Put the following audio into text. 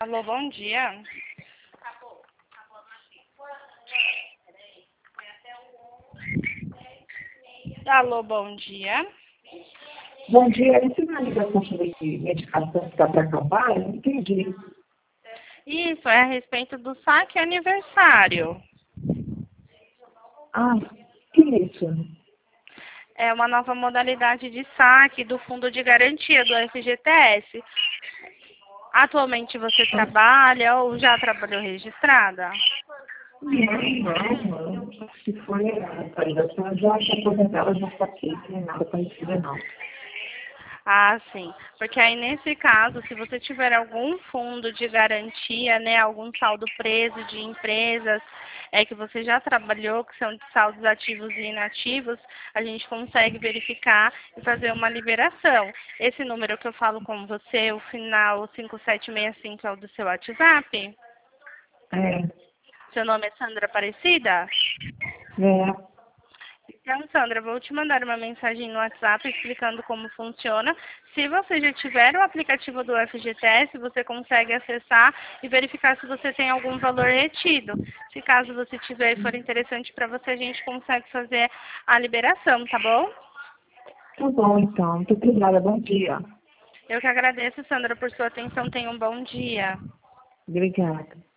Alô, bom dia. Alô, bom dia. Bom dia, esse é uma ligação sobre medicação que está para acabar? Eu não entendi. Isso, é a respeito do saque aniversário. Ah, que isso? É uma nova modalidade de saque do Fundo de Garantia do FGTS. Atualmente você trabalha ou já trabalhou registrada? Não. Se for a atualização, já se aposentada, já saquei, não tem nada parecido, não. Ah, sim. Porque aí, nesse caso, se você tiver algum fundo de garantia, né, algum saldo preso de empresas que você já trabalhou, que são de saldos ativos e inativos, a gente consegue verificar e fazer uma liberação. Esse número que eu falo com você, o final 5765 é o do seu WhatsApp? É, Seu nome é Sandra Aparecida? é, Então, Sandra, vou te mandar uma mensagem no WhatsApp explicando como funciona. Se você já tiver o aplicativo do FGTS, você consegue acessar e verificar se você tem algum valor retido. Se caso você tiver e for interessante para você, a gente consegue fazer a liberação, tá bom? tá bom então. Muito obrigada, bom dia. Eu que agradeço, Sandra, por sua atenção. Tenha um bom dia. Obrigada.